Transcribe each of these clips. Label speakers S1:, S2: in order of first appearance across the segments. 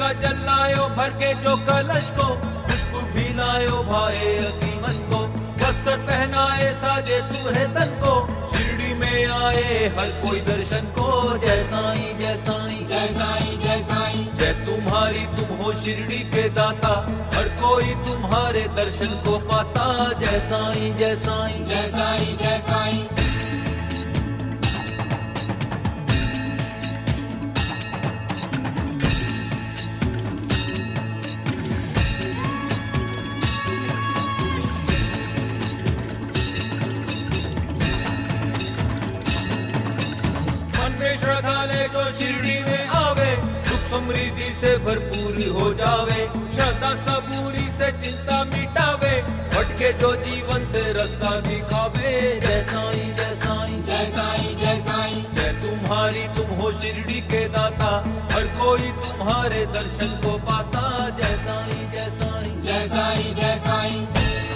S1: गंगा जल लायो भर के जो कलश को, खुशबू भी लायो भाए अकीमत को, वस्त्र पहनाए साजे तुम्हें तन को, शिरडी में आए हर कोई दर्शन को। जय साईं जय साईं
S2: जय साईं जय साईं,
S1: जय तुम्हारी तुम हो शिरडी के दाता, हर कोई तुम्हारे दर्शन को पाता। जय साईं जय साईं
S2: जय साईं जय साईं।
S1: श्रद्धा ले जो शिरडी में आवे, सुख समृद्धि से भरपूर हो जावे, श्रद्धा सबूरी से चिंता मिटावे, भटके जो जीवन से रास्ता दिखावे। जय साईं जय साईं
S2: जय साईं जय साईं,
S1: जय तुम्हारी तुम हो शिरडी के दाता, हर कोई तुम्हारे दर्शन को पाता। जय साईं जय साईं
S2: जय साईं जय साईं।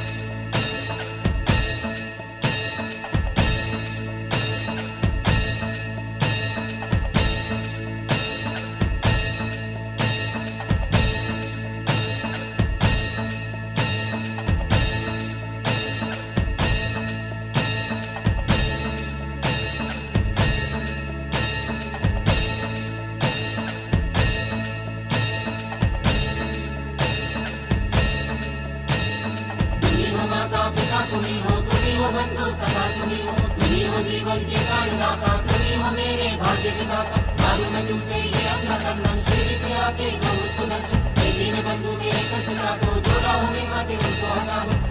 S2: तुम्ही हो बंधु सखा, तुम्ही हो जीवन के प्राणदाता, तुम्ही हो मेरे भाग्य विधाता। मारू मैं तुझ पे ये अपना तन, शिरडी से आके दो मुझको दर्शन, दीन बंधु मेरे कष्ट काटो, जो राहों में काटे उनको हटा दो।